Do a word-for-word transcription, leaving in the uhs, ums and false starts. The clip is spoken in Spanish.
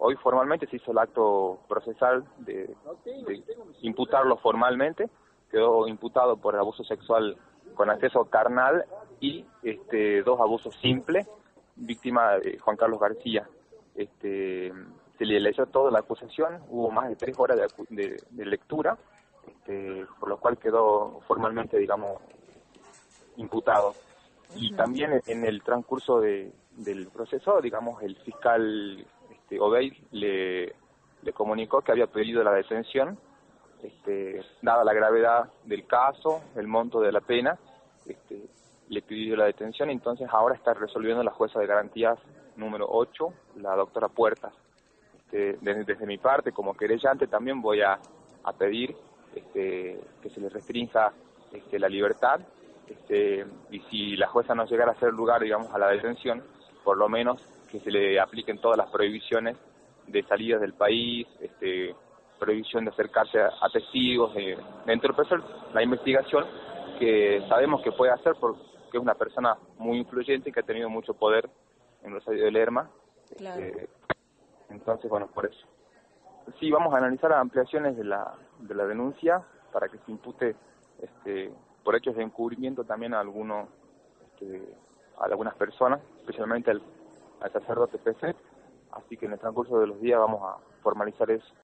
hoy formalmente se hizo el acto procesal de, de imputarlo formalmente, quedó imputado por abuso sexual con acceso carnal y este, dos abusos simples, víctima de Juan Carlos García. Este, se le leyó toda la acusación, hubo más de tres horas de, de, de lectura, este, por lo cual quedó formalmente, digamos, imputado. Y también en el transcurso de, del proceso, digamos, el fiscal este, Obey le, le comunicó que había pedido la detención, este, dada la gravedad del caso, el monto de la pena, este, le pidió la detención, entonces ahora está resolviendo la jueza de garantías número ocho, la doctora Puertas. Este, desde, desde mi parte, como querellante, también voy a, a pedir este, que se le restrinja este, la libertad, este, y si la jueza no llegara a hacer lugar, digamos, a la detención, por lo menos que se le apliquen todas las prohibiciones de salidas del país, este, prohibición de acercarse a, a testigos, eh, de entorpecer la investigación que sabemos que puede hacer porque es una persona muy influyente y que ha tenido mucho poder en Rosario de Lerma. Claro. Este, entonces, bueno, por eso. Sí, vamos a analizar ampliaciones de la, de la denuncia para que se impute este, por hechos de encubrimiento también a algunos, este, a algunas personas, especialmente al, al sacerdote P C. Así que en el transcurso de los días vamos a formalizar eso.